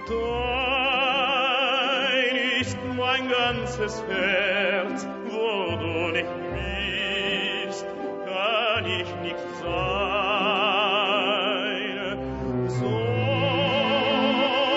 Dein ist mein ganzes Herz, wo du nicht bist, kann ich nicht sein.